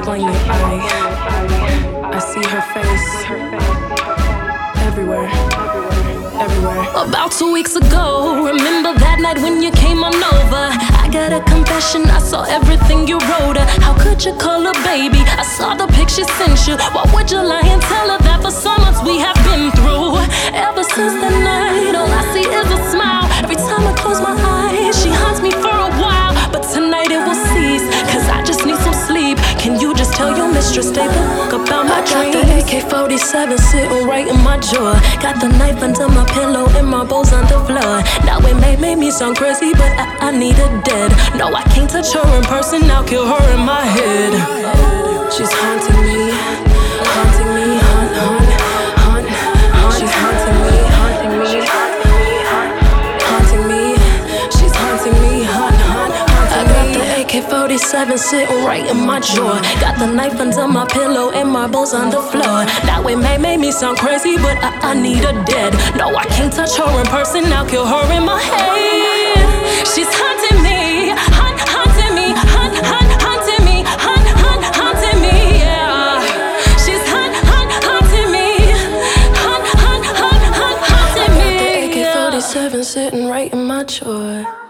explain it. I see her face everywhere. About 2 weeks ago, remember that night when you came on over? I got a confession, I saw everything you wrote her. How could you call her baby? I saw the picture sent you. Why would you lie and tell her that for so months we have been through? Ever since that night, all I see is a smile. Every time I close my eyes, she haunts me for a while. But tonight it will cease, cause I just need some sleep. Can you just tell your mistress, stay the fuck about my dreams? I got the AK-47 sitting right in my drawer. Got the knife under my pillow and my bowls on the floor. Now it may make me sound crazy, but I need her dead. No, I can't touch her in person, I'll kill her in my head. She's haunting me, haunting me, haunt, haunt, haunt, haunt. She's haunting me, haunting me, haunting me. She's haunting me, haunt, haunt, haunting me. I got the AK-47 sitting right in my drawer. Got the knife under my pillow and my bowls on the floor. Now it may make me sound crazy, but I need her dead. No, I can't touch her in person, I'll kill her in my head. She's haunting me, haunting me, haunting me, haunting me, yeah. She's haunting me, haunting me. I got the AK-47 sitting right in my drawer.